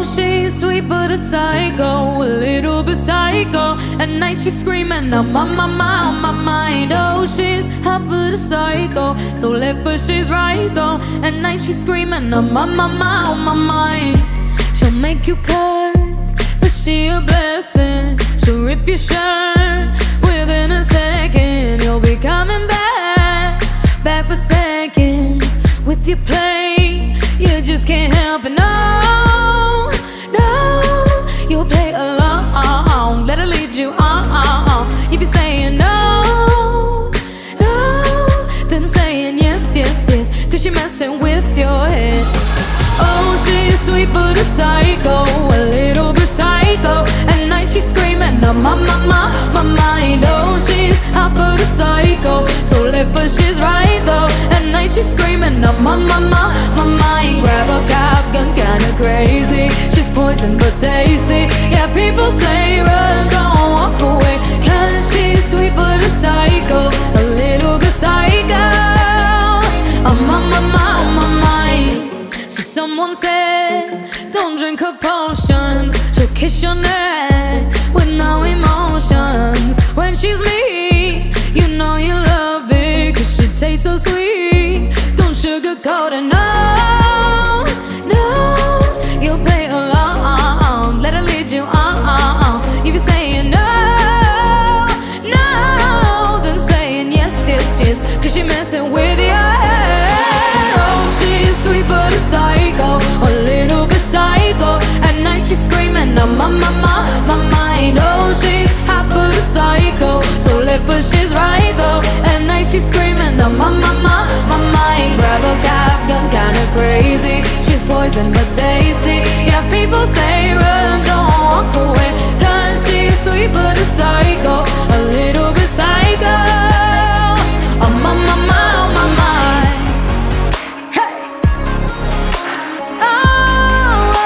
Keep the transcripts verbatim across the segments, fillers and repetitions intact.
she's sweet but a psycho, a little bit psycho. At night she's screaming, I'm on my mind, on my mind. Oh, she's hot but a psycho, so left but she's right though. At night she's screaming, I'm on my mind, on my mind. She'll make you curse, but she a blessing. She'll rip your shirt within a second. You'll be coming back, back for seconds. With your play, you just can't help it, no, no. You'll play along, let her lead you on. You be saying no, no, then saying yes, yes, yes, cause you're messing with your head. Oh, she's sweet but a psycho, a little bit psycho. At night she's screaming, I'm on my, my, my mind. Oh, she's hot but a psycho, so left but she's right though. At night she's screaming, I'm on my, my, my mind. Grab a cop gun, kinda crazy. She's poison but tasty. Yeah, people say run, don't walk away, cause she's sweet but a psycho, a little bit psycho. I'm on my, my, on my mind. So someone said, don't drink her potions. She'll kiss your neck with no emotions. When she's me, you know you love it, cause she tastes so sweet. Don't sugarcoat it, no, no. You'll play along, let her lead you on. You be saying no, no, then saying yes, yes, yes, cause you're messing with your head. Oh, she's sweet but a psycho, a little bit psycho. At night she's screaming, I'm on my, my, my mind. Oh, she's hot but a psycho, so left but she's right though. At night she's screaming, I'm on my, my, my mind. Grab a cop gun, kinda crazy. She's poison but tasty. Yeah, people say run, don't walk away, cause she's sweet but a psycho, a little bit psycho. I'm on my, my, on my mind. Hey! Oh,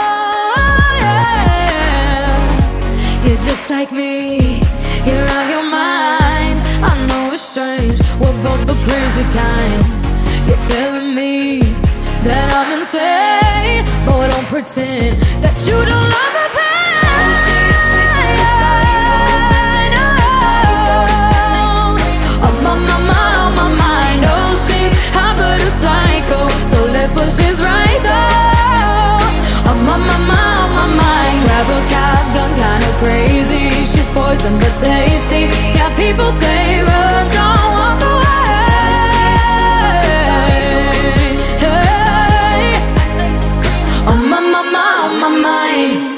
yeah. You're just like me, you're out your mind. I know it's strange, we're both the crazy kind. You're telling me that I'm insane, but don't pretend that you don't love the pain. I'm on my, my, on my mind. Oh, she's hot but a psycho, so left but she's right though. I'm on my, my, on my mind. Grab a cop gun, kinda crazy. She's poison but tasty. Yeah, people say run, don't walk away. Hey, I'm on my, my, on my mind.